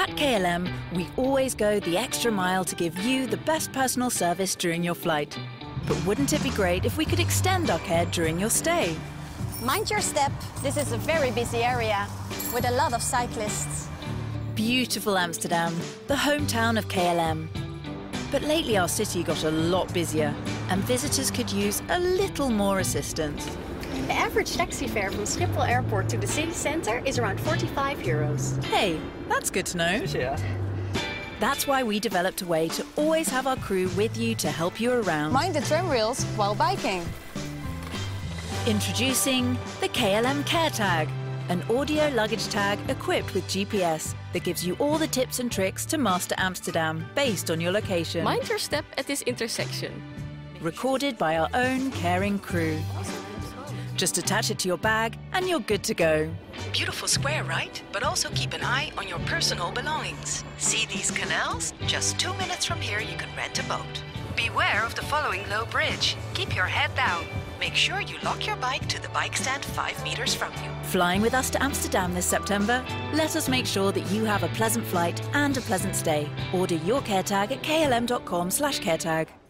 At KLM, we always go the extra mile to give you the best personal service during your flight. But wouldn't it be great if we could extend our care during your stay? Mind your step. This is a very busy area with a lot of cyclists. Beautiful Amsterdam, the hometown of KLM. But lately our city got a lot busier and visitors could use a little more assistance. The average taxi fare from Schiphol Airport to the city centre is around €45. Hey, that's good to know. Yeah. That's why we developed a way to always have our crew with you to help you around. Mind the tram rails while biking. Introducing the KLM Care Tag, an audio luggage tag equipped with GPS that gives you all the tips and tricks to master Amsterdam based on your location. Mind your step at this intersection. Recorded by our own caring crew. Just attach it to your bag and you're good to go. Beautiful square, right? But also keep an eye on your personal belongings. See these canals? Just 2 minutes from here you can rent a boat. Beware of the following low bridge. Keep your head down. Make sure you lock your bike to the bike stand 5 meters from you. Flying with us to Amsterdam this September? Let us make sure that you have a pleasant flight and a pleasant stay. Order your care tag at klm.com/caretag.